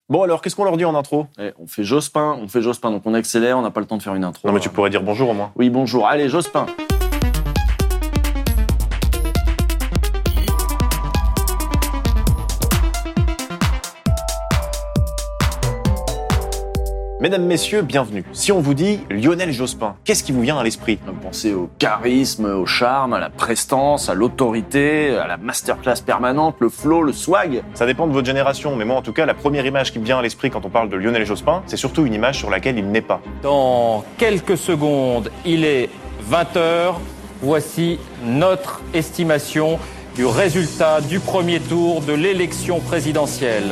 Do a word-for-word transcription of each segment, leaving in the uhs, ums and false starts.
Bon alors, qu'est-ce qu'on leur dit en intro ? Eh, on fait Jospin, on fait Jospin, donc on accélère, on n'a pas le temps de faire une intro. Non mais tu pourrais dire bonjour au moins. Oui, bonjour. Allez, Jospin. Mesdames, messieurs, bienvenue. Si on vous dit Lionel Jospin, qu'est-ce qui vous vient à l'esprit ? Vous pensez au charisme, au charme, à la prestance, à l'autorité, à la masterclass permanente, le flow, le swag. Ça dépend de votre génération, mais moi en tout cas, la première image qui me vient à l'esprit quand on parle de Lionel Jospin, c'est surtout une image sur laquelle il n'est pas. Dans quelques secondes, il est vingt heures. Voici notre estimation du résultat du premier tour de l'élection présidentielle.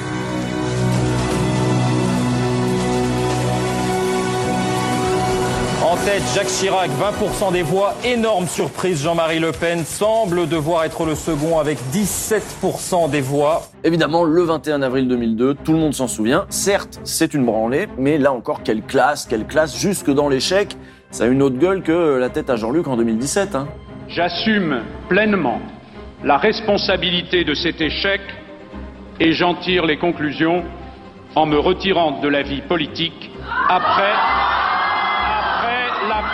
En tête, Jacques Chirac, vingt pour cent des voix. Énorme surprise, Jean-Marie Le Pen semble devoir être le second avec dix-sept pour cent des voix. Évidemment, le vingt et un avril deux mille deux, tout le monde s'en souvient. Certes, c'est une branlée, mais là encore, quelle classe, quelle classe, jusque dans l'échec. Ça a une autre gueule que la tête à Jean-Luc en deux mille dix-sept. Hein. J'assume pleinement la responsabilité de cet échec et j'en tire les conclusions en me retirant de la vie politique après... La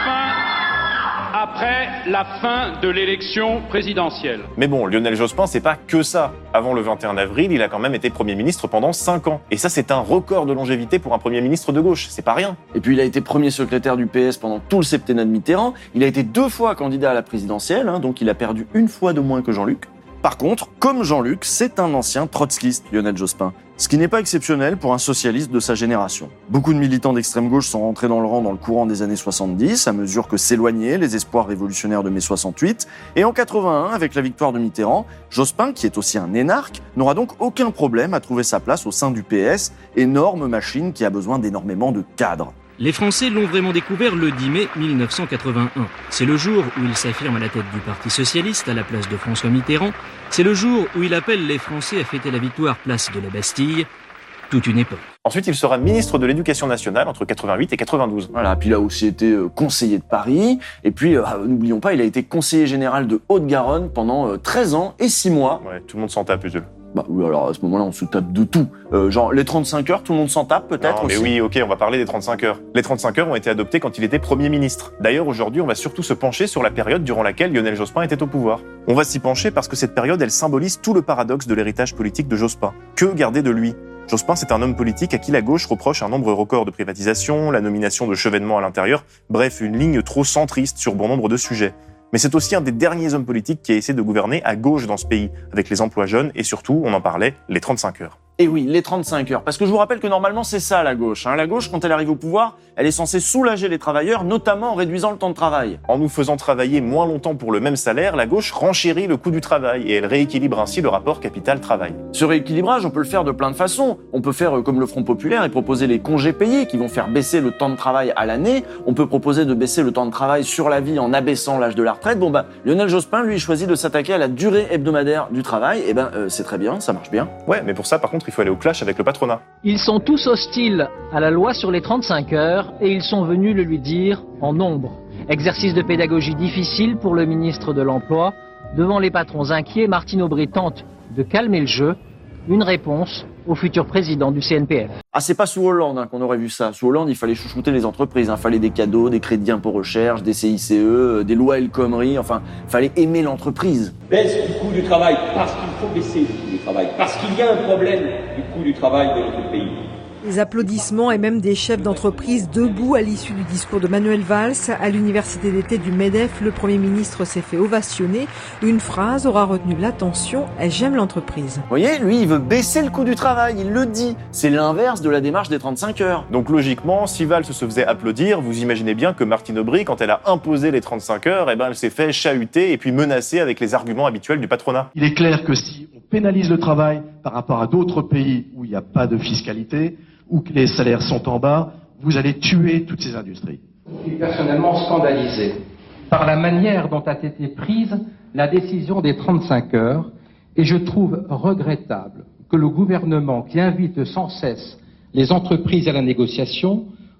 fin, après la fin de l'élection présidentielle. Mais bon, Lionel Jospin, c'est pas que ça. Avant le vingt et un avril, il a quand même été Premier ministre pendant cinq ans. Et ça, c'est un record de longévité pour un Premier ministre de gauche. C'est pas rien. Et puis, il a été premier secrétaire du P S pendant tout le septennat de Mitterrand. Il a été deux fois candidat à la présidentielle, hein, donc il a perdu une fois de moins que Jean-Luc. Par contre, comme Jean-Luc, c'est un ancien trotskiste, Lionel Jospin. Ce qui n'est pas exceptionnel pour un socialiste de sa génération. Beaucoup de militants d'extrême gauche sont rentrés dans le rang dans le courant des années soixante-dix, à mesure que s'éloignaient les espoirs révolutionnaires de mai soixante-huit. Et en quatre-vingt-un, avec la victoire de Mitterrand, Jospin, qui est aussi un énarque, n'aura donc aucun problème à trouver sa place au sein du P S, énorme machine qui a besoin d'énormément de cadres. Les Français l'ont vraiment découvert le dix mai mille neuf cent quatre-vingt-un. C'est le jour où il s'affirme à la tête du Parti socialiste à la place de François Mitterrand. C'est le jour où il appelle les Français à fêter la victoire place de la Bastille. Toute une époque. Ensuite, il sera ministre de l'Éducation nationale entre quatre-vingt-huit et quatre-vingt-douze. Voilà, puis il a aussi été conseiller de Paris. Et puis, euh, n'oublions pas, il a été conseiller général de Haute-Garonne pendant euh, treize ans et six mois. Ouais, tout le monde s'en tape, Usul. Bah oui, alors à ce moment-là, on se tape de tout. Euh, genre, les trente-cinq heures, tout le monde s'en tape peut-être non, mais aussi. oui, ok, on va parler des trente-cinq heures. Les trente-cinq heures ont été adoptées quand il était Premier ministre. D'ailleurs, aujourd'hui, on va surtout se pencher sur la période durant laquelle Lionel Jospin était au pouvoir. On va s'y pencher parce que cette période, elle symbolise tout le paradoxe de l'héritage politique de Jospin. Que garder de lui ? Jospin, c'est un homme politique à qui la gauche reproche un nombre record de privatisation, la nomination de Chevènement à l'intérieur, bref, une ligne trop centriste sur bon nombre de sujets. Mais c'est aussi un des derniers hommes politiques qui a essayé de gouverner à gauche dans ce pays, avec les emplois jeunes et surtout, on en parlait, les trente-cinq heures. Et oui, les trente-cinq heures. Parce que je vous rappelle que normalement, c'est ça la gauche. Hein. La gauche, quand elle arrive au pouvoir, elle est censée soulager les travailleurs, notamment en réduisant le temps de travail. En nous faisant travailler moins longtemps pour le même salaire, la gauche renchérit le coût du travail et elle rééquilibre ainsi le rapport capital-travail. Ce rééquilibrage, on peut le faire de plein de façons. On peut faire comme le Front populaire et proposer les congés payés qui vont faire baisser le temps de travail à l'année. On peut proposer de baisser le temps de travail sur la vie en abaissant l'âge de la retraite. Bon bah, Lionel Jospin, lui, choisit de s'attaquer à la durée hebdomadaire du travail. Et ben, euh, c'est très bien, ça marche bien. Ouais, mais pour ça, par contre, il faut aller au clash avec le patronat. Ils sont tous hostiles à la loi sur les trente-cinq heures et ils sont venus le lui dire en nombre. Exercice de pédagogie difficile pour le ministre de l'Emploi. Devant les patrons inquiets, Martine Aubry tente de calmer le jeu. Une réponse au futur président du C N P F. Ah, c'est pas sous Hollande hein, qu'on aurait vu ça. Sous Hollande, il fallait chouchouter les entreprises. Il hein. fallait des cadeaux, des crédits impôt recherche, des C I C E, des lois El Khomri. Enfin, il fallait aimer l'entreprise. Baisse du coût du travail parce qu'il faut baisser le coût du travail. Parce qu'il y a un problème du coût du travail dans notre pays. Les applaudissements et même des chefs d'entreprise debout à l'issue du discours de Manuel Valls. À l'université d'été du MEDEF, le Premier ministre s'est fait ovationner. Une phrase aura retenu l'attention, « J'aime l'entreprise ». Vous voyez, lui, il veut baisser le coût du travail, il le dit. C'est l'inverse de la démarche des trente-cinq heures. Donc logiquement, si Valls se faisait applaudir, vous imaginez bien que Martine Aubry, quand elle a imposé les trente-cinq heures, eh ben, elle s'est fait chahuter et puis menacer avec les arguments habituels du patronat. Il est clair que si on pénalise le travail par rapport à d'autres pays où il n'y a pas de fiscalité, où que les salaires sont en bas, vous allez tuer toutes ces industries. Je suis personnellement scandalisé par la manière dont a été prise la décision des trente-cinq heures et je trouve regrettable que le gouvernement qui invite sans cesse les entreprises à la négociation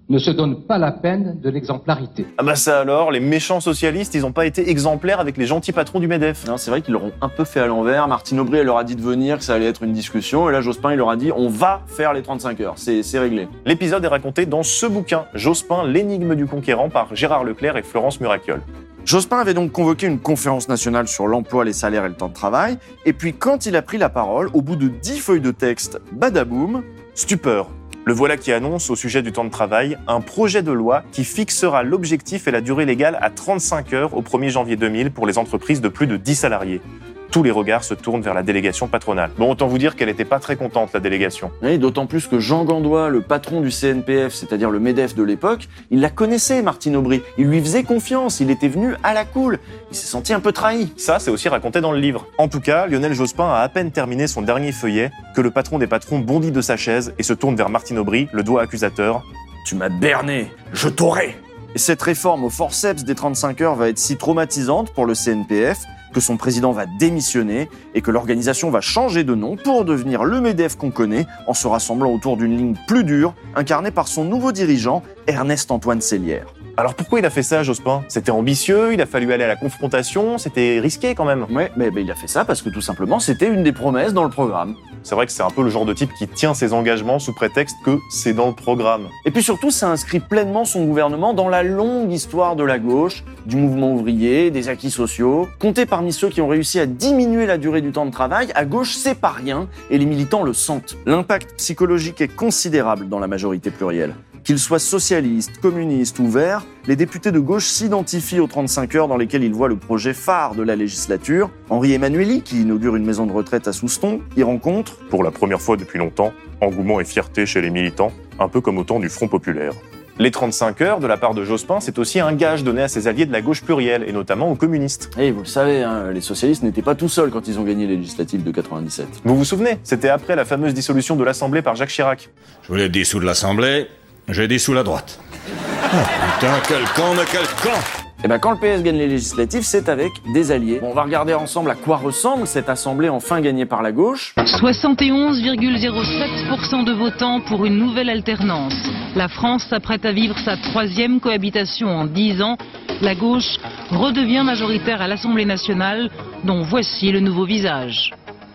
ne se donne pas la peine de l'exemplarité. Ah bah ça alors, les méchants socialistes, ils n'ont pas été exemplaires avec les gentils patrons du MEDEF. Non, c'est vrai qu'ils leur ont un peu fait à l'envers. Martine Aubry, elle leur a dit de venir, que ça allait être une discussion. Et là, Jospin, il leur a dit, on va faire les trente-cinq heures. C'est, c'est réglé. L'épisode est raconté dans ce bouquin, Jospin, l'énigme du conquérant, par Gérard Leclerc et Florence Murakiol. Jospin avait donc convoqué une conférence nationale sur l'emploi, les salaires et le temps de travail. Et puis, quand il a pris la parole, au bout de dix feuilles de texte, badaboum, stupeur. Le voilà qui annonce, au sujet du temps de travail, un projet de loi qui fixera l'objectif et la durée légale à trente-cinq heures au premier janvier deux mille pour les entreprises de plus de dix salariés. Tous les regards se tournent vers la délégation patronale. Bon, autant vous dire qu'elle n'était pas très contente, la délégation. Oui, d'autant plus que Jean Gandois, le patron du C N P F, c'est-à-dire le MEDEF de l'époque, il la connaissait, Martine Aubry. Il lui faisait confiance, il était venu à la cool. Il s'est senti un peu trahi. Ça, c'est aussi raconté dans le livre. En tout cas, Lionel Jospin a à peine terminé son dernier feuillet que le patron des patrons bondit de sa chaise et se tourne vers Martine Aubry, le doigt accusateur. « Tu m'as berné, je t'aurai !» Et cette réforme au forceps des trente-cinq heures va être si traumatisante pour le C N P F que son président va démissionner et que l'organisation va changer de nom pour devenir le MEDEF qu'on connaît en se rassemblant autour d'une ligne plus dure incarnée par son nouveau dirigeant, Ernest-Antoine Sellière. Alors pourquoi il a fait ça, Jospin ? C'était ambitieux, il a fallu aller à la confrontation, c'était risqué quand même. Ouais, mais, mais il a fait ça parce que tout simplement c'était une des promesses dans le programme. C'est vrai que c'est un peu le genre de type qui tient ses engagements sous prétexte que c'est dans le programme. Et puis surtout, ça inscrit pleinement son gouvernement dans la longue histoire de la gauche, du mouvement ouvrier, des acquis sociaux. Compté parmi ceux qui ont réussi à diminuer la durée du temps de travail, à gauche c'est pas rien et les militants le sentent. L'impact psychologique est considérable dans la majorité plurielle. Qu'ils soient socialistes, communistes ou verts, les députés de gauche s'identifient aux trente-cinq heures dans lesquelles ils voient le projet phare de la législature. Henri Emmanuelli, qui inaugure une maison de retraite à Souston, y rencontre, pour la première fois depuis longtemps, engouement et fierté chez les militants, un peu comme au temps du Front populaire. Les trente-cinq heures, de la part de Jospin, c'est aussi un gage donné à ses alliés de la gauche plurielle, et notamment aux communistes. Et vous le savez, hein, les socialistes n'étaient pas tout seuls quand ils ont gagné les législatives de quatre-vingt-dix-sept. Vous vous souvenez ? C'était après la fameuse dissolution de l'Assemblée par Jacques Chirac. Je voulais dissoudre l'Assemblée, j'ai dissous la droite. Oh putain, quel con, mais quel con ! Et ben quand le P S gagne les législatives, c'est avec des alliés. Bon, on va regarder ensemble à quoi ressemble cette assemblée enfin gagnée par la gauche. soixante et onze virgule zéro sept pour cent de votants pour une nouvelle alternance. La France s'apprête à vivre sa troisième cohabitation en dix ans. La gauche redevient majoritaire à l'Assemblée nationale, dont voici le nouveau visage.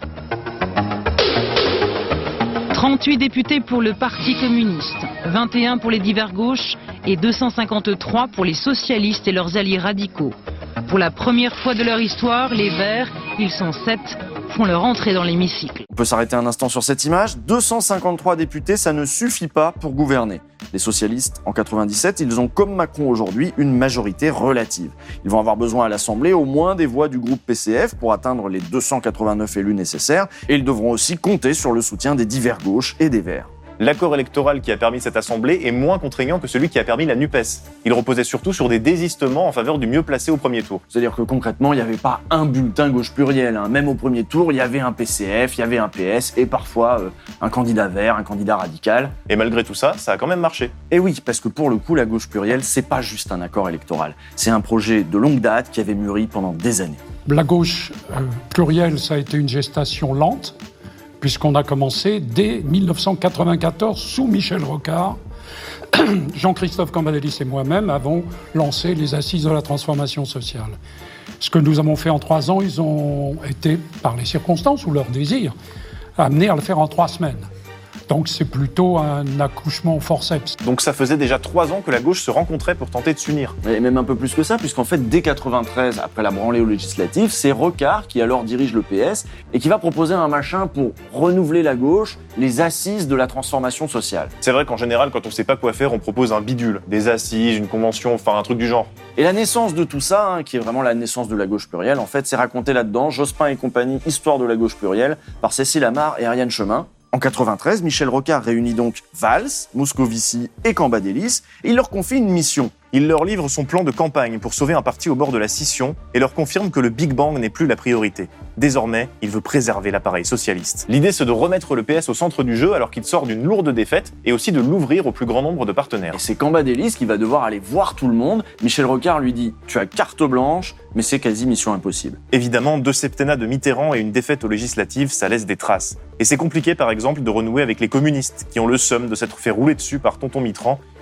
trente-huit députés pour le Parti communiste, vingt et un pour les divers gauches et deux cent cinquante-trois pour les socialistes et leurs alliés radicaux. Pour la première fois de leur histoire, les Verts, ils sont sept, font leur entrée dans l'hémicycle. On peut s'arrêter un instant sur cette image. deux cent cinquante-trois députés, ça ne suffit pas pour gouverner. Les socialistes, en quatre-vingt-dix-sept, ils ont, comme Macron aujourd'hui, une majorité relative. Ils vont avoir besoin à l'Assemblée au moins des voix du groupe P C F pour atteindre les deux cent quatre-vingt-neuf élus nécessaires, et ils devront aussi compter sur le soutien des divers gauches et des Verts. L'accord électoral qui a permis cette assemblée est moins contraignant que celui qui a permis la NUPES. Il reposait surtout sur des désistements en faveur du mieux placé au premier tour. C'est-à-dire que concrètement, il n'y avait pas un bulletin gauche pluriel. Hein. Même au premier tour, il y avait un P C F, il y avait un P S et parfois euh, un candidat vert, un candidat radical. Et malgré tout ça, ça a quand même marché. Et oui, parce que pour le coup, la gauche plurielle, c'est pas juste un accord électoral. C'est un projet de longue date qui avait mûri pendant des années. La gauche euh, plurielle, ça a été une gestation lente, puisqu'on a commencé dès mille neuf cent quatre-vingt-quatorze sous Michel Rocard. Jean-Christophe Cambadélis et moi-même avons lancé les assises de la transformation sociale. Ce que nous avons fait en trois ans, ils ont été, par les circonstances ou leur désir, amenés à le faire en trois semaines. Donc c'est plutôt un accouchement au forceps. Donc ça faisait déjà trois ans que la gauche se rencontrait pour tenter de s'unir. Et même un peu plus que ça, puisqu'en fait, dès quatre-vingt-treize, après la branlée aux législatives, c'est Rocard qui alors dirige le P S et qui va proposer un machin pour renouveler la gauche, les assises de la transformation sociale. C'est vrai qu'en général, quand on sait pas quoi faire, on propose un bidule, des assises, une convention, enfin un truc du genre. Et la naissance de tout ça, hein, qui est vraiment la naissance de la gauche plurielle, en fait, c'est raconté là-dedans, Jospin et compagnie, Histoire de la gauche plurielle, par Cécile Amar et Ariane Chemin. En quatre-vingt-treize, Michel Rocard réunit donc Valls, Moscovici et Cambadélis et il leur confie une mission. Il leur livre son plan de campagne pour sauver un parti au bord de la scission et leur confirme que le Big Bang n'est plus la priorité. Désormais, il veut préserver l'appareil socialiste. L'idée, c'est de remettre le P S au centre du jeu alors qu'il sort d'une lourde défaite et aussi de l'ouvrir au plus grand nombre de partenaires. Et c'est Cambadélis qui va devoir aller voir tout le monde. Michel Rocard lui dit « Tu as carte blanche, mais c'est quasi mission impossible. » Évidemment, deux septennats de Mitterrand et une défaite aux législatives, ça laisse des traces. Et c'est compliqué, par exemple, de renouer avec les communistes qui ont le seum de s'être fait rouler dessus par Tonton Mitterrand,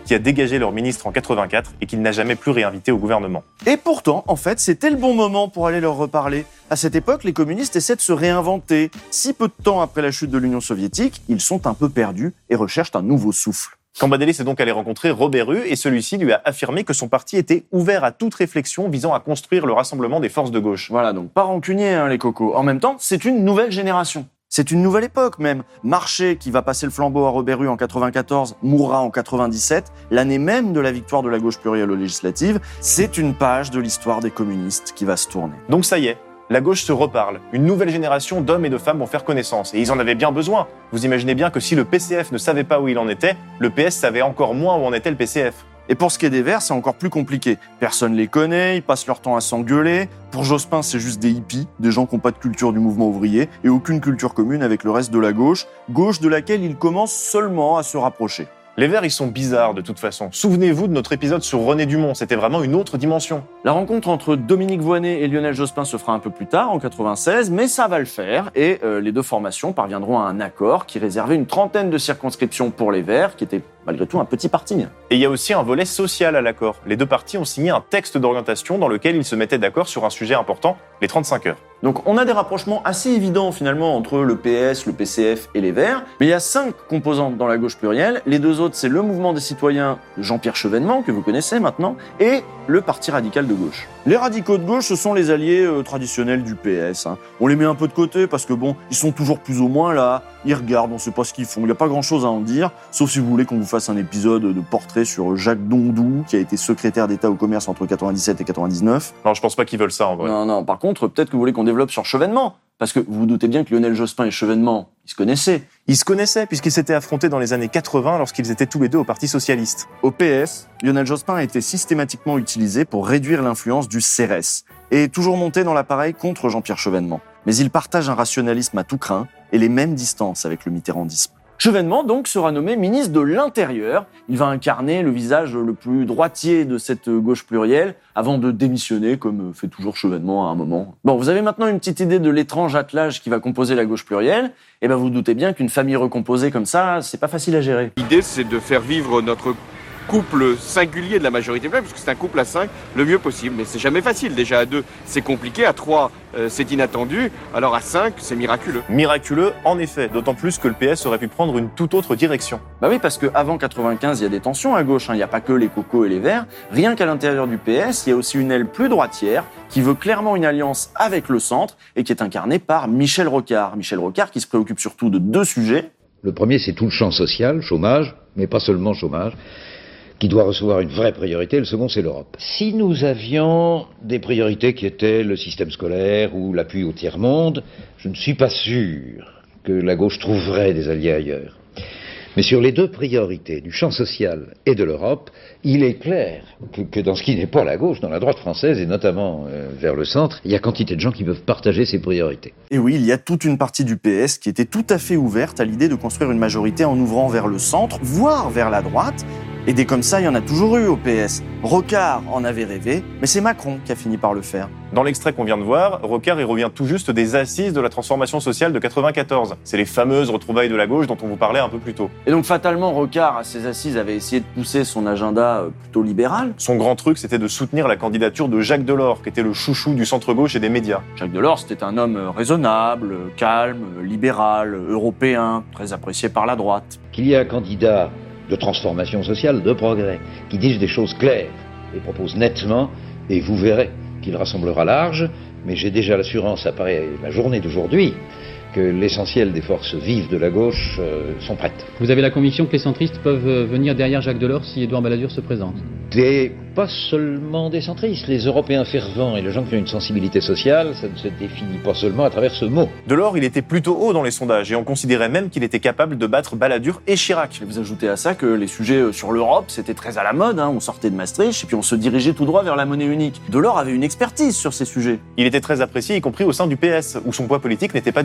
qui a dégagé leur ministre en quatre-vingt-quatre et qu'il n'a jamais plus réinvité au gouvernement. Et pourtant, en fait, c'était le bon moment pour aller leur reparler. À cette époque, les communistes essaient de se réinventer. Si peu de temps après la chute de l'Union soviétique, ils sont un peu perdus et recherchent un nouveau souffle. Cambadélis est donc allé rencontrer Robert Hue et celui-ci lui a affirmé que son parti était ouvert à toute réflexion visant à construire le rassemblement des forces de gauche. Voilà, donc pas rancunier, hein, les cocos. En même temps, c'est une nouvelle génération. C'est une nouvelle époque même. Marché, qui va passer le flambeau à Robert Hue en quatre-vingt-quatorze, mourra en quatre-vingt-dix-sept, l'année même de la victoire de la gauche plurielle aux législatives, c'est une page de l'histoire des communistes qui va se tourner. Donc ça y est, la gauche se reparle. Une nouvelle génération d'hommes et de femmes vont faire connaissance. Et ils en avaient bien besoin. Vous imaginez bien que si le P C F ne savait pas où il en était, le P S savait encore moins où en était le P C F. Et pour ce qui est des Verts, c'est encore plus compliqué. Personne les connaît, ils passent leur temps à s'engueuler. Pour Jospin, c'est juste des hippies, des gens qui n'ont pas de culture du mouvement ouvrier et aucune culture commune avec le reste de la gauche, gauche de laquelle ils commencent seulement à se rapprocher. Les Verts, ils sont bizarres de toute façon. Souvenez-vous de notre épisode sur René Dumont, c'était vraiment une autre dimension. La rencontre entre Dominique Voynet et Lionel Jospin se fera un peu plus tard, en quatre-vingt-seize, mais ça va le faire, et euh, les deux formations parviendront à un accord qui réservait une trentaine de circonscriptions pour les Verts, qui étaient malgré tout un petit parti. Et il y a aussi un volet social à l'accord. Les deux partis ont signé un texte d'orientation dans lequel ils se mettaient d'accord sur un sujet important, les trente-cinq heures. Donc on a des rapprochements assez évidents finalement entre le P S, le P C F et les Verts, mais il y a cinq composantes dans la gauche plurielle. Les deux autres, c'est le mouvement des citoyens Jean-Pierre Chevènement, que vous connaissez maintenant, et le Parti radical de gauche. Les radicaux de gauche, ce sont les alliés euh, traditionnels du P S. Hein. On les met un peu de côté parce que bon, ils sont toujours plus ou moins là, ils regardent, on sait pas ce qu'ils font, il n'y a pas grand-chose à en dire, sauf si vous voulez qu'on vous fasse un épisode de portrait sur Jacques Dondou, qui a été secrétaire d'État au commerce entre quatre-vingt-dix-sept et quatre-vingt-dix-neuf. Non, je pense pas qu'ils veulent ça en vrai. Non, non, par contre, peut-être que vous voulez qu'on développe sur Chevènement. Parce que vous vous doutez bien que Lionel Jospin et Chevènement, ils se connaissaient. Ils se connaissaient puisqu'ils s'étaient affrontés dans les années quatre-vingts lorsqu'ils étaient tous les deux au Parti socialiste. Au P S, Lionel Jospin a été systématiquement utilisé pour réduire l'influence du C R S et toujours monté dans l'appareil contre Jean-Pierre Chevènement. Mais il partage un rationalisme à tout crin et les mêmes distances avec le mitterrandisme. Chevènement, donc, sera nommé ministre de l'Intérieur. Il va incarner le visage le plus droitier de cette gauche plurielle avant de démissionner, comme fait toujours Chevènement à un moment. Bon, vous avez maintenant une petite idée de l'étrange attelage qui va composer la gauche plurielle. Et ben, vous, vous doutez bien qu'une famille recomposée comme ça, c'est pas facile à gérer. L'idée, c'est de faire vivre notre couple singulier de la majorité pleine, puisque c'est un couple à cinq, le mieux possible. Mais c'est jamais facile. Déjà à deux, c'est compliqué. À trois, euh, c'est inattendu. Alors à cinq, c'est miraculeux. Miraculeux, en effet. D'autant plus que le P S aurait pu prendre une toute autre direction. Bah oui, parce qu'avant quatre-vingt-quinze, il y a des tensions à gauche. Hein. Il n'y a pas que les cocos et les verts. Rien qu'à l'intérieur du P S, il y a aussi une aile plus droitière qui veut clairement une alliance avec le centre et qui est incarnée par Michel Rocard. Michel Rocard qui se préoccupe surtout de deux sujets. Le premier, c'est tout le champ social, chômage, mais pas seulement chômage, qui doit recevoir une vraie priorité. Le second, c'est l'Europe. Si nous avions des priorités qui étaient le système scolaire ou l'appui au tiers-monde, je ne suis pas sûr que la gauche trouverait des alliés ailleurs. Mais sur les deux priorités, du champ social et de l'Europe, il est clair que, que dans ce qui n'est pas la gauche, dans la droite française et notamment euh, vers le centre, il y a quantité de gens qui peuvent partager ces priorités. Et oui, il y a toute une partie du P S qui était tout à fait ouverte à l'idée de construire une majorité en ouvrant vers le centre, voire vers la droite. Et des comme ça, il y en a toujours eu au P S. Rocard en avait rêvé, mais c'est Macron qui a fini par le faire. Dans l'extrait qu'on vient de voir, Rocard il revient tout juste des assises de la transformation sociale de quatre-vingt-quatorze. C'est les fameuses retrouvailles de la gauche dont on vous parlait un peu plus tôt. Et donc fatalement, Rocard, à ses assises, avait essayé de pousser son agenda plutôt libéral. Son grand truc, c'était de soutenir la candidature de Jacques Delors, qui était le chouchou du centre-gauche et des médias. Jacques Delors, c'était un homme raisonnable, calme, libéral, européen, très apprécié par la droite. Qu'il y ait un candidat de transformation sociale, de progrès, qui disent des choses claires et proposent nettement, et vous verrez qu'il rassemblera large, mais j'ai déjà l'assurance, après la journée d'aujourd'hui, que l'essentiel des forces vives de la gauche euh, sont prêtes. Vous avez la conviction que les centristes peuvent venir derrière Jacques Delors si Édouard Balladur se présente? Des, pas seulement des centristes, les Européens fervents et les gens qui ont une sensibilité sociale, ça ne se définit pas seulement à travers ce mot. Delors, il était plutôt haut dans les sondages et on considérait même qu'il était capable de battre Balladur et Chirac. Et vous ajoutez à ça que les sujets sur l'Europe, c'était très à la mode, hein. On sortait de Maastricht et puis on se dirigeait tout droit vers la monnaie unique. Delors avait une expertise sur ces sujets. Il était très apprécié, y compris au sein du P S, où son poids politique n'était pas du tout négligé.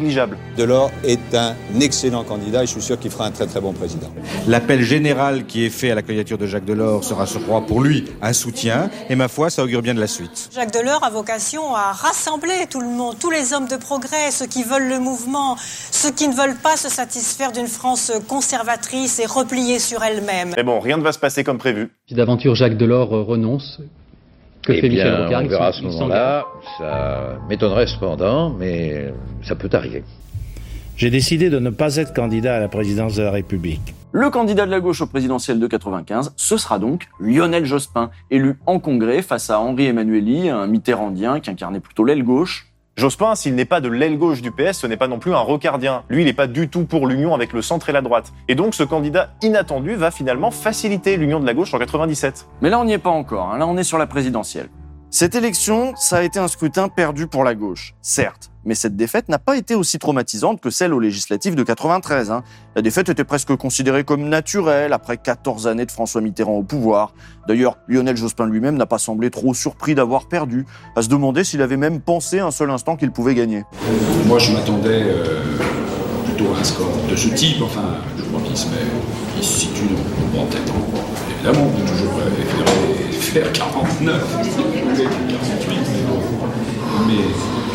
négligeable. Delors est un excellent candidat et je suis sûr qu'il fera un très très bon président. L'appel général qui est fait à la candidature de Jacques Delors sera, je crois, pour lui un soutien et ma foi, ça augure bien de la suite. Jacques Delors a vocation à rassembler tout le monde, tous les hommes de progrès, ceux qui veulent le mouvement, ceux qui ne veulent pas se satisfaire d'une France conservatrice et repliée sur elle-même. Mais bon, rien ne va se passer comme prévu. Si d'aventure Jacques Delors renonce, que eh fait bien, Michel Rocard? on verra à ce moment-là. Ça m'étonnerait cependant, mais ça peut arriver. J'ai décidé de ne pas être candidat à la présidence de la République. Le candidat de la gauche au présidentiel de quatre-vingt-quinze, ce sera donc Lionel Jospin, élu en congrès face à Henri Emmanuelli, un mitterrandien qui incarnait plutôt l'aile gauche. Jospin, s'il n'est pas de l'aile gauche du P S, ce n'est pas non plus un rocardien. Lui, il n'est pas du tout pour l'union avec le centre et la droite. Et donc, ce candidat inattendu va finalement faciliter l'union de la gauche en quatre-vingt-dix-sept. Mais là, on n'y est pas encore. Hein. Là, on est sur la présidentielle. Cette élection, ça a été un scrutin perdu pour la gauche, certes. Mais cette défaite n'a pas été aussi traumatisante que celle aux législatives de quatre-vingt-treize. Hein. La défaite était presque considérée comme naturelle après quatorze années de François Mitterrand au pouvoir. D'ailleurs, Lionel Jospin lui-même n'a pas semblé trop surpris d'avoir perdu, à se demander s'il avait même pensé un seul instant qu'il pouvait gagner. Moi, je m'attendais euh, plutôt à un score de ce type. Enfin, je crois qu'il se, met, il se situe dans bon, peut-être en, évidemment, on peut toujours préférer faire quarante-neuf, quarante-huit, mais... mais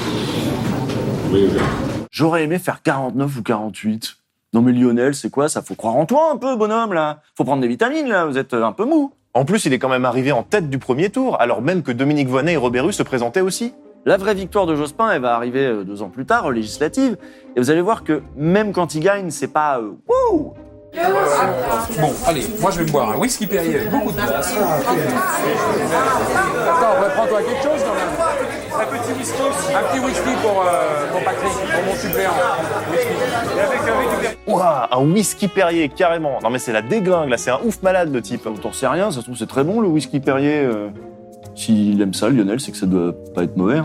Oui, oui. J'aurais aimé faire quarante-neuf ou quarante-huit. Non mais Lionel, c'est quoi ça? Faut croire en toi un peu, bonhomme, là. Faut prendre des vitamines, là. Vous êtes un peu mou. En plus, il est quand même arrivé en tête du premier tour, alors même que Dominique Voynet et Robert Rue se présentaient aussi. La vraie victoire de Jospin, elle va arriver deux ans plus tard, aux législatives. Et vous allez voir que même quand il gagne, c'est pas... Euh, wouh! Bon, allez, moi je vais me boire un whisky Perrier avec beaucoup de glace. Attends, reprends-toi quelque chose quand même. Un petit whisky aussi. Un petit whisky pour, euh, pour Patrick, pour mon suppléant. Whisky. Et avec, avec du... Ouah, un whisky Perrier, carrément. Non mais c'est la déglingue, là, c'est un ouf malade, le type. T'en sais rien, ça se trouve c'est très bon le whisky Perrier. Euh... S'il aime ça, Lionel, c'est que ça doit pas être mauvais. Hein.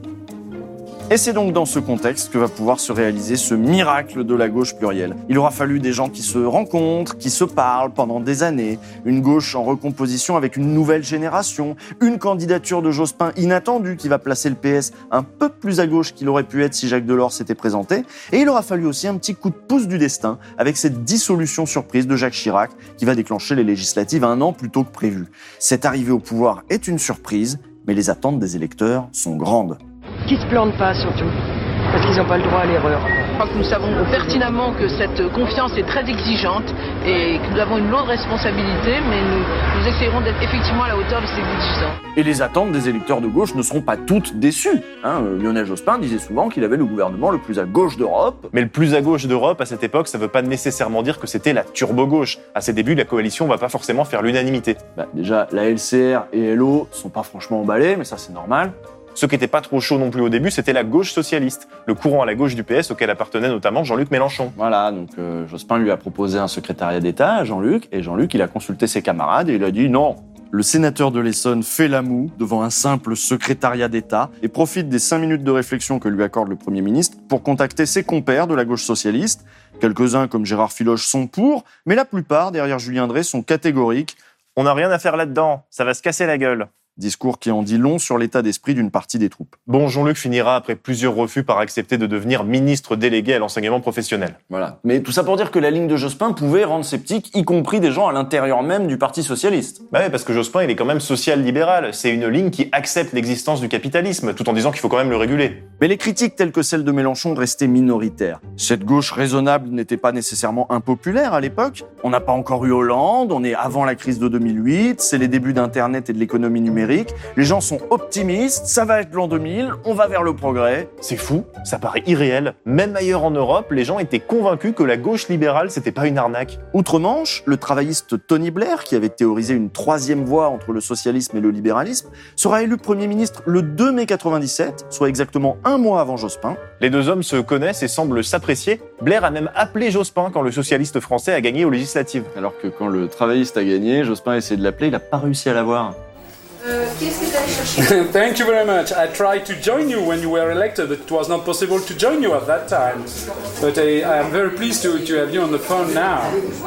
Et c'est donc dans ce contexte que va pouvoir se réaliser ce miracle de la gauche plurielle. Il aura fallu des gens qui se rencontrent, qui se parlent pendant des années, une gauche en recomposition avec une nouvelle génération, une candidature de Jospin inattendue qui va placer le P S un peu plus à gauche qu'il aurait pu être si Jacques Delors s'était présenté, et il aura fallu aussi un petit coup de pouce du destin avec cette dissolution surprise de Jacques Chirac qui va déclencher les législatives un an plus tôt que prévu. Cette arrivée au pouvoir est une surprise, mais les attentes des électeurs sont grandes. Qui se plantent pas surtout, parce qu'ils n'ont pas le droit à l'erreur. Je crois que nous savons pertinemment que cette confiance est très exigeante et que nous avons une lourde responsabilité, mais nous, nous essayerons d'être effectivement à la hauteur de ces exigences. Et les attentes des électeurs de gauche ne seront pas toutes déçues. Hein, Lionel Jospin disait souvent qu'il avait le gouvernement le plus à gauche d'Europe. Mais le plus à gauche d'Europe, à cette époque, ça veut pas nécessairement dire que c'était la turbo-gauche. À ses débuts, la coalition va pas forcément faire l'unanimité. Bah, déjà, la L C R et L O sont pas franchement emballés, mais ça c'est normal. Ce qui n'était pas trop chaud non plus au début, c'était la gauche socialiste, le courant à la gauche du P S auquel appartenait notamment Jean-Luc Mélenchon. Voilà, donc euh, Jospin lui a proposé un secrétariat d'État à Jean-Luc, et Jean-Luc, il a consulté ses camarades et il a dit non. Le sénateur de l'Essonne fait la moue devant un simple secrétariat d'État et profite des cinq minutes de réflexion que lui accorde le Premier ministre pour contacter ses compères de la gauche socialiste. Quelques-uns, comme Gérard Filoche, sont pour, mais la plupart, derrière Julien Drey, sont catégoriques. On n'a rien à faire là-dedans, ça va se casser la gueule. Discours qui en dit long sur l'état d'esprit d'une partie des troupes. Bon, Jean-Luc finira après plusieurs refus par accepter de devenir ministre délégué à l'enseignement professionnel. Voilà. Mais tout ça pour dire que la ligne de Jospin pouvait rendre sceptiques, y compris des gens à l'intérieur même du Parti socialiste. Bah ouais, parce que Jospin, il est quand même social-libéral. C'est une ligne qui accepte l'existence du capitalisme, tout en disant qu'il faut quand même le réguler. Mais les critiques telles que celles de Mélenchon restaient minoritaires. Cette gauche raisonnable n'était pas nécessairement impopulaire à l'époque. On n'a pas encore eu Hollande, on est avant la crise de deux mille huit, c'est les débuts d'Internet et de l'économie numérique. Les gens sont optimistes, ça va être l'an deux mille, on va vers le progrès. C'est fou, ça paraît irréel. Même ailleurs en Europe, les gens étaient convaincus que la gauche libérale, c'était pas une arnaque. Outre-Manche, le travailliste Tony Blair, qui avait théorisé une troisième voie entre le socialisme et le libéralisme, sera élu Premier ministre le deux mai quatre-vingt-dix-sept, soit exactement un mois avant Jospin. Les deux hommes se connaissent et semblent s'apprécier. Blair a même appelé Jospin quand le socialiste français a gagné aux législatives. Alors que quand le travailliste a gagné, Jospin a essayé de l'appeler, il n'a pas réussi à l'avoir. Euh, qu'est-ce que tu allais chercher? Thank you very much. I tried to join you when you were elected, but it was not possible to join you at that time. But I, I am very pleased to, to have you on the phone now.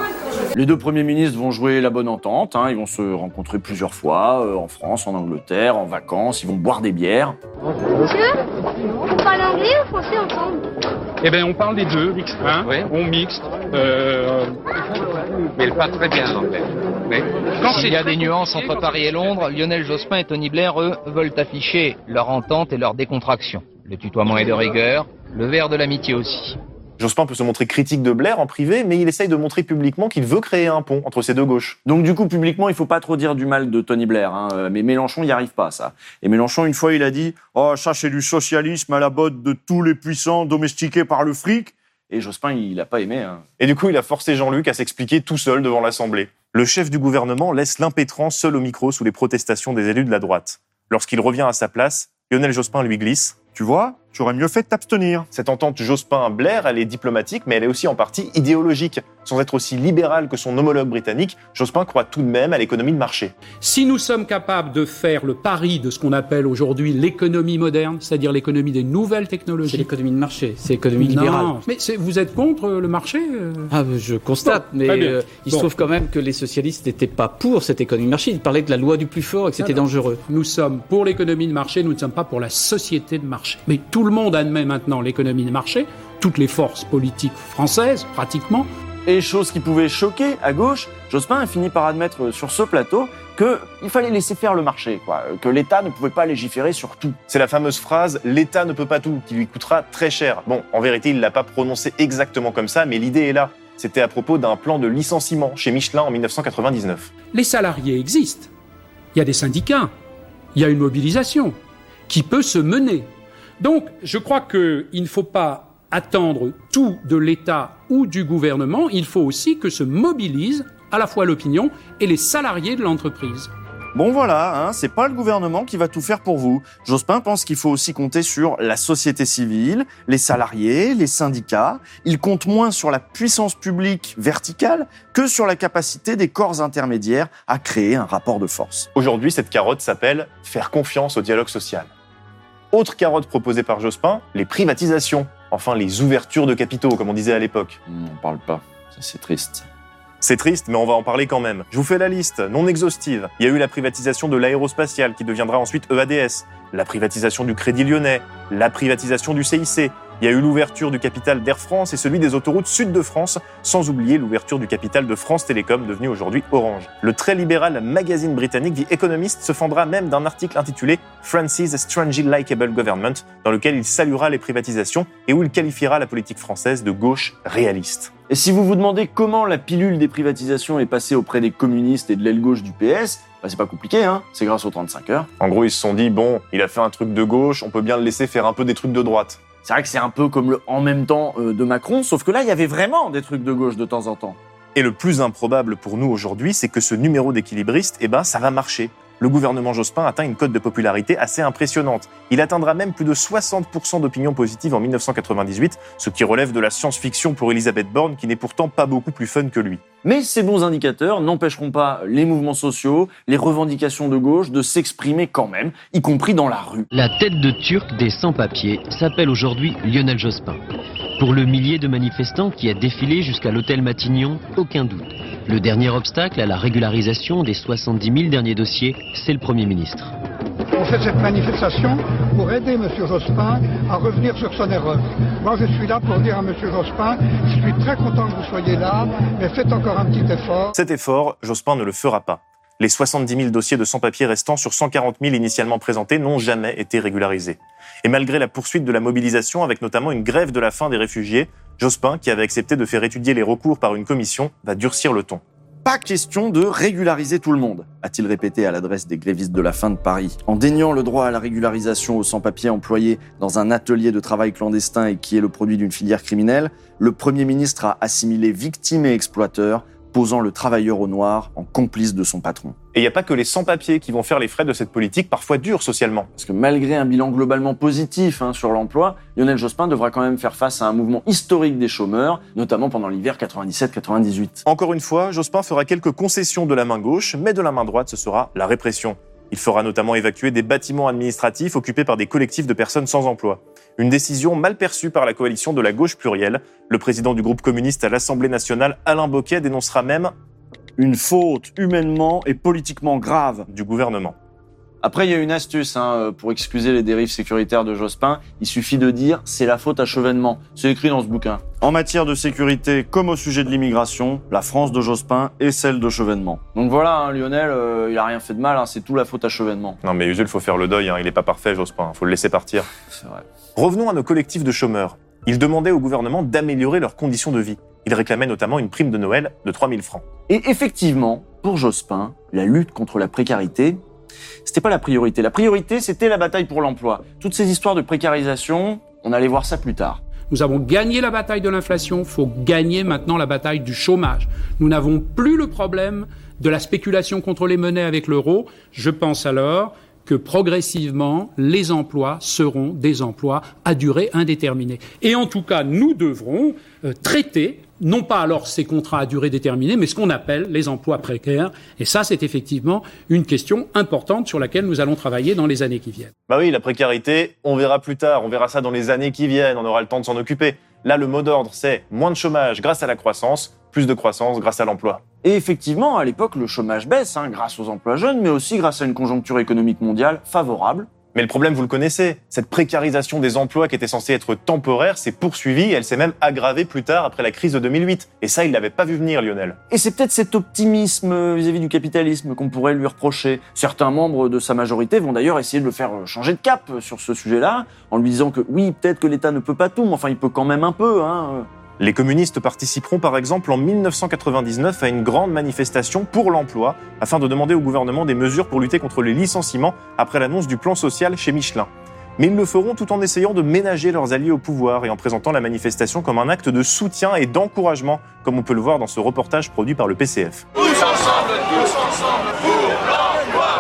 Les deux premiers ministres vont jouer la bonne entente, hein. Ils vont se rencontrer plusieurs fois, euh, en France, en Angleterre, en vacances, ils vont boire des bières. Monsieur, vous parlez anglais ou français ensemble? Eh bien, on parle des deux, hein, oui. On mixte. Euh... Mais pas très bien l'anglais. Oui. Quand il y a des nuances entre Paris et Londres, Lionel Jospin et Tony Blair, eux, veulent afficher leur entente et leur décontraction. Le tutoiement est de rigueur, le verre de l'amitié aussi. Jospin peut se montrer critique de Blair en privé, mais il essaye de montrer publiquement qu'il veut créer un pont entre ces deux gauches. Donc du coup, publiquement, il faut pas trop dire du mal de Tony Blair, hein. Mais Mélenchon n'y arrive pas, ça. Et Mélenchon, une fois, il a dit « Oh, ça c'est du socialisme à la botte de tous les puissants domestiqués par le fric ». Et Jospin, il a pas aimé. Hein. Et du coup, il a forcé Jean-Luc à s'expliquer tout seul devant l'Assemblée. Le chef du gouvernement laisse l'impétrant seul au micro sous les protestations des élus de la droite. Lorsqu'il revient à sa place, Lionel Jospin lui glisse « Tu vois, tu aurais mieux fait de t'abstenir ». Cette entente Jospin-Blair, elle est diplomatique, mais elle est aussi en partie idéologique. Sans être aussi libéral que son homologue britannique, Jospin croit tout de même à l'économie de marché. Si nous sommes capables de faire le pari de ce qu'on appelle aujourd'hui l'économie moderne, c'est-à-dire l'économie des nouvelles technologies... C'est l'économie de marché, c'est l'économie libérale. Non, mais c'est, vous êtes contre le marché euh... Ah, je constate, bon, mais euh, il bon. se trouve quand même que les socialistes n'étaient pas pour cette économie de marché. Ils parlaient de la loi du plus fort et que c'était Alors, dangereux. Nous sommes pour l'économie de marché, nous ne sommes pas pour la société de marché. Mais tout le monde admet maintenant l'économie de marché, toutes les forces politiques françaises, pratiquement. Et chose qui pouvait choquer à gauche, Jospin a fini par admettre sur ce plateau qu'il fallait laisser faire le marché, quoi, que l'État ne pouvait pas légiférer sur tout. C'est la fameuse phrase « l'État ne peut pas tout » qui lui coûtera très cher. Bon, en vérité, il l'a pas prononcé exactement comme ça, mais l'idée est là. C'était à propos d'un plan de licenciement chez Michelin en dix-neuf cent quatre-vingt-dix-neuf. Les salariés existent. Il y a des syndicats. Il y a une mobilisation qui peut se mener. Donc, je crois qu'il ne faut pas attendre tout de l'État ou du gouvernement, il faut aussi que se mobilise à la fois l'opinion et les salariés de l'entreprise. Bon voilà, hein, c'est pas le gouvernement qui va tout faire pour vous. Jospin pense qu'il faut aussi compter sur la société civile, les salariés, les syndicats. Il compte moins sur la puissance publique verticale que sur la capacité des corps intermédiaires à créer un rapport de force. Aujourd'hui, cette carotte s'appelle « faire confiance au dialogue social ». Autre carotte proposée par Jospin, les privatisations. Enfin, les ouvertures de capitaux, comme on disait à l'époque. Mmh, on parle pas, ça c'est triste. C'est triste, mais on va en parler quand même. Je vous fais la liste, non exhaustive. Il y a eu la privatisation de l'aérospatiale, qui deviendra ensuite E A D S, la privatisation du Crédit Lyonnais, la privatisation du C I C. Il y a eu l'ouverture du capital d'Air France et celui des autoroutes sud de France, sans oublier l'ouverture du capital de France Télécom, devenu aujourd'hui Orange. Le très libéral magazine britannique The Economist se fendra même d'un article intitulé « France's Strangely Likeable Government », dans lequel il saluera les privatisations et où il qualifiera la politique française de gauche réaliste. Et si vous vous demandez comment la pilule des privatisations est passée auprès des communistes et de l'aile gauche du P S, bah c'est pas compliqué, hein, c'est grâce aux trente-cinq heures. En gros, ils se sont dit, bon, il a fait un truc de gauche, on peut bien le laisser faire un peu des trucs de droite. C'est vrai que c'est un peu comme le « en même temps » de Macron, sauf que là, il y avait vraiment des trucs de gauche de temps en temps. Et le plus improbable pour nous aujourd'hui, c'est que ce numéro d'équilibriste, eh ben, ça va marcher. Le gouvernement Jospin atteint une cote de popularité assez impressionnante. Il atteindra même plus de soixante pour cent d'opinion positive en dix-neuf cent quatre-vingt-dix-huit, ce qui relève de la science-fiction pour Elisabeth Borne, qui n'est pourtant pas beaucoup plus fun que lui. Mais ces bons indicateurs n'empêcheront pas les mouvements sociaux, les revendications de gauche de s'exprimer quand même, y compris dans la rue. La tête de Turc des sans-papiers s'appelle aujourd'hui Lionel Jospin. Pour le millier de manifestants qui a défilé jusqu'à l'hôtel Matignon, aucun doute. Le dernier obstacle à la régularisation des soixante-dix mille derniers dossiers, c'est le Premier ministre. On fait cette manifestation pour aider M. Jospin à revenir sur son erreur. Moi, je suis là pour dire à M. Jospin, je suis très content que vous soyez là, mais faites encore un petit effort. Cet effort, Jospin ne le fera pas. Les soixante-dix mille dossiers de sans-papiers restants sur cent quarante mille initialement présentés n'ont jamais été régularisés. Et malgré la poursuite de la mobilisation, avec notamment une grève de la faim des réfugiés, Jospin, qui avait accepté de faire étudier les recours par une commission, va durcir le ton. Pas question de régulariser tout le monde, a-t-il répété à l'adresse des grévistes de la faim de Paris. En déniant le droit à la régularisation aux sans-papiers employés dans un atelier de travail clandestin et qui est le produit d'une filière criminelle, le Premier ministre a assimilé victime et exploiteur, posant le travailleur au noir en complice de son patron. Et il n'y a pas que les sans-papiers qui vont faire les frais de cette politique parfois dure socialement. Parce que malgré un bilan globalement positif hein, sur l'emploi, Lionel Jospin devra quand même faire face à un mouvement historique des chômeurs, notamment pendant l'hiver quatre-vingt-dix-sept quatre-vingt-dix-huit. Encore une fois, Jospin fera quelques concessions de la main gauche, mais de la main droite, ce sera la répression. Il fera notamment évacuer des bâtiments administratifs occupés par des collectifs de personnes sans emploi. Une décision mal perçue par la coalition de la gauche plurielle. Le président du groupe communiste à l'Assemblée nationale, Alain Bocquet, dénoncera même une faute humainement et politiquement grave du gouvernement. Après, il y a une astuce hein, pour excuser les dérives sécuritaires de Jospin. Il suffit de dire « c'est la faute à Chevènement ». C'est écrit dans ce bouquin. En matière de sécurité, comme au sujet de l'immigration, la France de Jospin est celle de Chevènement. Donc voilà, hein, Lionel, euh, il a rien fait de mal, hein, c'est tout la faute à Chevènement. Non mais Usul, il faut faire le deuil, hein, il est pas parfait Jospin, faut le laisser partir. C'est vrai. Revenons à nos collectifs de chômeurs. Ils demandaient au gouvernement d'améliorer leurs conditions de vie. Ils réclamaient notamment une prime de Noël de trois mille francs. Et effectivement, pour Jospin, la lutte contre la précarité, c'était pas la priorité. La priorité, c'était la bataille pour l'emploi. Toutes ces histoires de précarisation, on allait voir ça plus tard. Nous avons gagné la bataille de l'inflation, il faut gagner maintenant la bataille du chômage. Nous n'avons plus le problème de la spéculation contre les monnaies avec l'euro. Je pense alors que progressivement, les emplois seront des emplois à durée indéterminée. Et en tout cas, nous devrons euh, traiter, non pas alors ces contrats à durée déterminée, mais ce qu'on appelle les emplois précaires. Et ça, c'est effectivement une question importante sur laquelle nous allons travailler dans les années qui viennent. Bah oui, la précarité, on verra plus tard, on verra ça dans les années qui viennent, on aura le temps de s'en occuper. Là, le mot d'ordre, c'est moins de chômage grâce à la croissance, plus de croissance grâce à l'emploi. Et effectivement, à l'époque, le chômage baisse, hein, grâce aux emplois jeunes, mais aussi grâce à une conjoncture économique mondiale favorable. Mais le problème, vous le connaissez, cette précarisation des emplois qui était censée être temporaire s'est poursuivie et elle s'est même aggravée plus tard après la crise de deux mille huit. Et ça, il l'avait pas vu venir, Lionel. Et c'est peut-être cet optimisme vis-à-vis du capitalisme qu'on pourrait lui reprocher. Certains membres de sa majorité vont d'ailleurs essayer de le faire changer de cap sur ce sujet-là, en lui disant que oui, peut-être que l'État ne peut pas tout, mais enfin, il peut quand même un peu, hein. Les communistes participeront par exemple en mille neuf cent quatre-vingt-dix-neuf à une grande manifestation pour l'emploi afin de demander au gouvernement des mesures pour lutter contre les licenciements après l'annonce du plan social chez Michelin. Mais ils le feront tout en essayant de ménager leurs alliés au pouvoir et en présentant la manifestation comme un acte de soutien et d'encouragement, comme on peut le voir dans ce reportage produit par le P C F. Tous ensemble, tous ensemble pour l'emploi.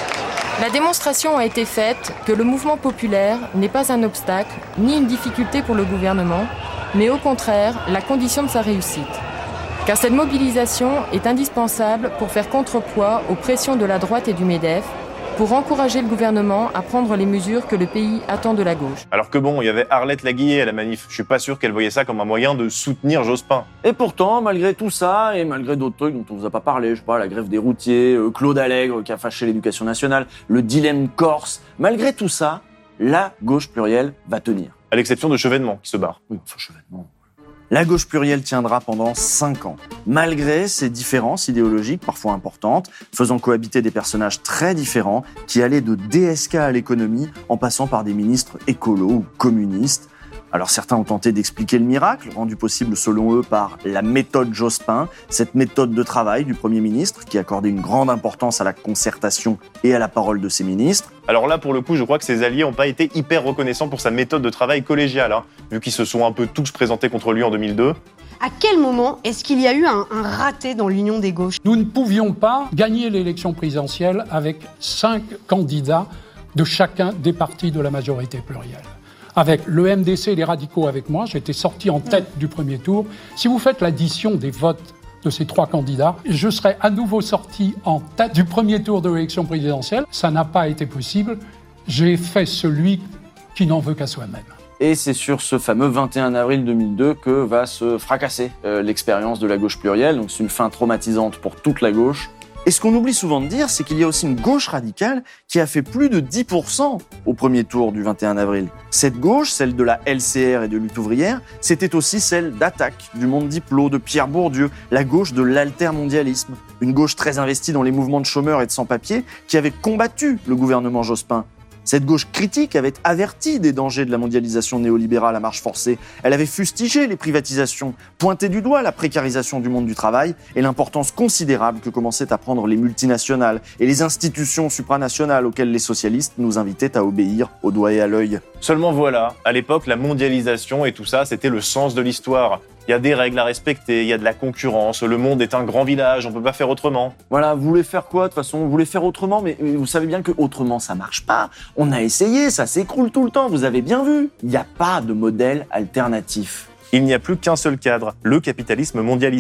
La démonstration a été faite que le mouvement populaire n'est pas un obstacle ni une difficulté pour le gouvernement, mais au contraire, la condition de sa réussite. Car cette mobilisation est indispensable pour faire contrepoids aux pressions de la droite et du MEDEF, pour encourager le gouvernement à prendre les mesures que le pays attend de la gauche. Alors que bon, il y avait Arlette Laguillet à la manif. Je suis pas sûr qu'elle voyait ça comme un moyen de soutenir Jospin. Et pourtant, malgré tout ça, et malgré d'autres trucs dont on vous a pas parlé, je sais pas, la grève des routiers, euh, Claude Allègre qui a fâché l'éducation nationale, le dilemme corse, malgré tout ça, la gauche plurielle va tenir. À l'exception de Chevènement, qui se barre. Oui, enfin, Chevènement. La gauche plurielle tiendra pendant cinq ans, malgré ces différences idéologiques parfois importantes, faisant cohabiter des personnages très différents qui allaient de D S K à l'économie en passant par des ministres écolos ou communistes. Alors certains ont tenté d'expliquer le miracle, rendu possible selon eux par la méthode Jospin, cette méthode de travail du Premier ministre qui accordait une grande importance à la concertation et à la parole de ses ministres. Alors là, pour le coup, je crois que ses alliés n'ont pas été hyper reconnaissants pour sa méthode de travail collégiale, hein, vu qu'ils se sont un peu tous présentés contre lui en deux mille deux. À quel moment est-ce qu'il y a eu un, un raté dans l'union des gauches ? Nous ne pouvions pas gagner l'élection présidentielle avec cinq candidats de chacun des partis de la majorité plurielle. Avec le M D C et les radicaux avec moi, j'étais sorti en tête du premier tour. Si vous faites l'addition des votes de ces trois candidats, je serais à nouveau sorti en tête du premier tour de l'élection présidentielle. Ça n'a pas été possible. J'ai fait celui qui n'en veut qu'à soi-même. Et c'est sur ce fameux vingt et un avril deux mille deux que va se fracasser euh, l'expérience de la gauche plurielle. Donc c'est une fin traumatisante pour toute la gauche. Et ce qu'on oublie souvent de dire, c'est qu'il y a aussi une gauche radicale qui a fait plus de dix pour cent au premier tour du vingt et un avril. Cette gauche, celle de la L C R et de Lutte ouvrière, c'était aussi celle d'Attaque, du Monde Diplo, de Pierre Bourdieu, la gauche de l'altermondialisme. Une gauche très investie dans les mouvements de chômeurs et de sans-papiers qui avait combattu le gouvernement Jospin. Cette gauche critique avait averti des dangers de la mondialisation néolibérale à marche forcée. Elle avait fustigé les privatisations, pointé du doigt la précarisation du monde du travail et l'importance considérable que commençaient à prendre les multinationales et les institutions supranationales auxquelles les socialistes nous invitaient à obéir au doigt et à l'œil. Seulement voilà, à l'époque, la mondialisation et tout ça, c'était le sens de l'histoire. Il y a des règles à respecter, il y a de la concurrence, le monde est un grand village, on peut pas faire autrement. Voilà, vous voulez faire quoi de toute façon ? Vous voulez faire autrement, mais vous savez bien que autrement ça marche pas. On a essayé, ça s'écroule tout le temps, vous avez bien vu. Il n'y a pas de modèle alternatif. Il n'y a plus qu'un seul cadre, le capitalisme mondialisé.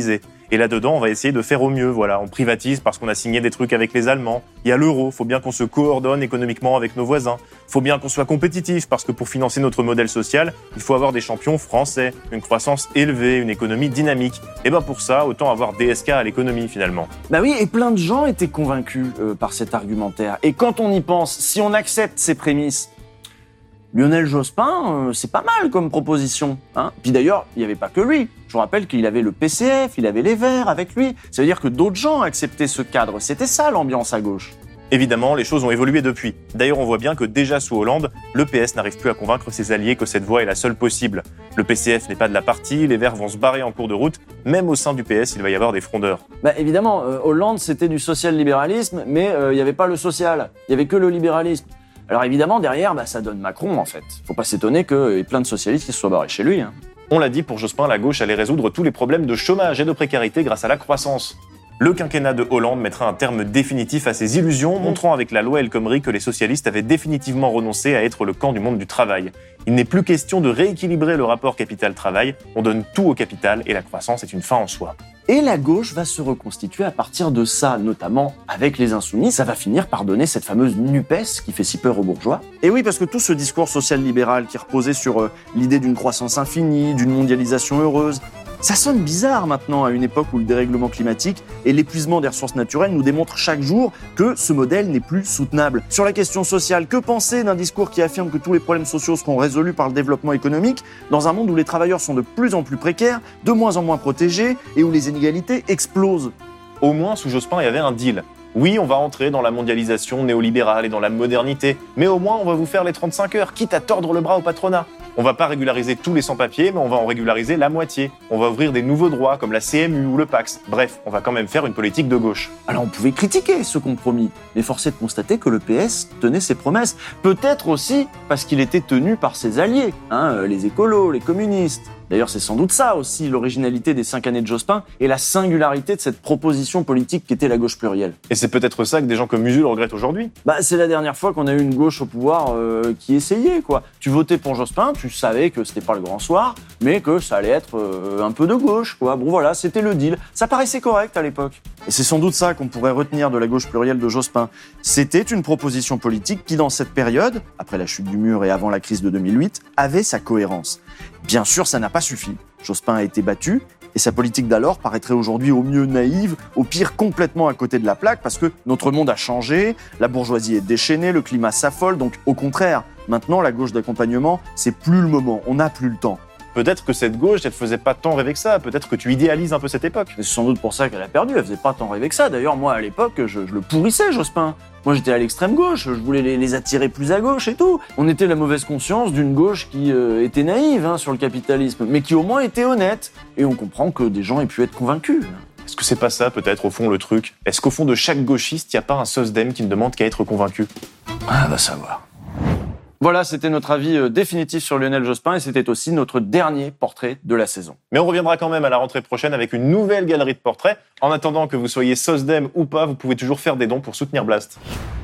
Et là-dedans, on va essayer de faire au mieux. Voilà, on privatise parce qu'on a signé des trucs avec les Allemands. Il y a l'euro, faut bien qu'on se coordonne économiquement avec nos voisins. Faut bien qu'on soit compétitif parce que pour financer notre modèle social, il faut avoir des champions français, une croissance élevée, une économie dynamique. Et ben pour ça, autant avoir D S K à l'économie finalement. Bah oui, et plein de gens étaient convaincus euh, par cet argumentaire. Et quand on y pense, si on accepte ces prémices, Lionel Jospin, euh, c'est pas mal comme proposition. Hein. Puis d'ailleurs, il n'y avait pas que lui. Je vous rappelle qu'il avait le P C F, il avait les Verts avec lui. Ça veut dire que d'autres gens acceptaient ce cadre. C'était ça l'ambiance à gauche. Évidemment, les choses ont évolué depuis. D'ailleurs, on voit bien que déjà sous Hollande, le P S n'arrive plus à convaincre ses alliés que cette voie est la seule possible. Le P C F n'est pas de la partie, les Verts vont se barrer en cours de route. Même au sein du P S, il va y avoir des frondeurs. Bah évidemment, euh, Hollande, c'était du social-libéralisme, mais euh, il n'y avait pas le social. Il n'y avait que le libéralisme. Alors évidemment, derrière, bah, ça donne Macron, en fait. Faut pas s'étonner qu'il y ait plein de socialistes qui se soient barrés chez lui. Hein. On l'a dit, pour Jospin, la gauche allait résoudre tous les problèmes de chômage et de précarité grâce à la croissance. Le quinquennat de Hollande mettra un terme définitif à ces illusions, montrant avec la loi El Khomri que les socialistes avaient définitivement renoncé à être le camp du monde du travail. Il n'est plus question de rééquilibrer le rapport capital-travail, on donne tout au capital et la croissance est une fin en soi. Et la gauche va se reconstituer à partir de ça, notamment avec les Insoumis. Ça va finir par donner cette fameuse NUPES qui fait si peur aux bourgeois. Et oui, parce que tout ce discours social-libéral qui reposait sur euh, l'idée d'une croissance infinie, d'une mondialisation heureuse, ça sonne bizarre maintenant à une époque où le dérèglement climatique et l'épuisement des ressources naturelles nous démontrent chaque jour que ce modèle n'est plus soutenable. Sur la question sociale, que penser d'un discours qui affirme que tous les problèmes sociaux seront résolus par le développement économique dans un monde où les travailleurs sont de plus en plus précaires, de moins en moins protégés et où les inégalités explosent? Au moins, sous Jospin, il y avait un deal. Oui, on va entrer dans la mondialisation néolibérale et dans la modernité, mais au moins on va vous faire les trente-cinq heures, quitte à tordre le bras au patronat. On va pas régulariser tous les sans-papiers, mais on va en régulariser la moitié. On va ouvrir des nouveaux droits comme la C M U ou le Pacs. Bref, on va quand même faire une politique de gauche. Alors on pouvait critiquer ce compromis, mais force est de constater que le P S tenait ses promesses. Peut-être aussi parce qu'il était tenu par ses alliés, hein, les écolos, les communistes. D'ailleurs, c'est sans doute ça aussi, l'originalité des cinq années de Jospin et la singularité de cette proposition politique qu'était la gauche plurielle. Et c'est peut-être ça que des gens comme Usul regrettent aujourd'hui. Bah, c'est la dernière fois qu'on a eu une gauche au pouvoir euh, qui essayait, quoi. Tu votais pour Jospin, tu savais que c'était pas le grand soir, mais que ça allait être euh, un peu de gauche, quoi. Bon, voilà, c'était le deal. Ça paraissait correct à l'époque. Et c'est sans doute ça qu'on pourrait retenir de la gauche plurielle de Jospin. C'était une proposition politique qui, dans cette période, après la chute du mur et avant la crise de deux mille huit, avait sa cohérence. Bien sûr, ça n'a pas suffi. Jospin a été battu et sa politique d'alors paraîtrait aujourd'hui au mieux naïve, au pire complètement à côté de la plaque parce que notre monde a changé, la bourgeoisie est déchaînée, le climat s'affole, donc au contraire, maintenant la gauche d'accompagnement, c'est plus le moment, on n'a plus le temps. Peut-être que cette gauche, elle faisait pas tant rêver que ça. Peut-être que tu idéalises un peu cette époque. C'est sans doute pour ça qu'elle a perdu. Elle faisait pas tant rêver que ça. D'ailleurs, moi, à l'époque, je, je le pourrissais, Jospin. Moi, j'étais à l'extrême gauche. Je voulais les, les attirer plus à gauche et tout. On était la mauvaise conscience d'une gauche qui euh, était naïve hein, sur le capitalisme, mais qui au moins était honnête. Et on comprend que des gens aient pu être convaincus. Est-ce que c'est pas ça, peut-être, au fond, le truc? Est-ce qu'au fond de chaque gauchiste, il n'y a pas un sosdem qui ne demande qu'à être convaincu? Ah, va savoir. Voilà, c'était notre avis définitif sur Lionel Jospin et c'était aussi notre dernier portrait de la saison. Mais on reviendra quand même à la rentrée prochaine avec une nouvelle galerie de portraits. En attendant que vous soyez sosdem ou pas, vous pouvez toujours faire des dons pour soutenir Blast.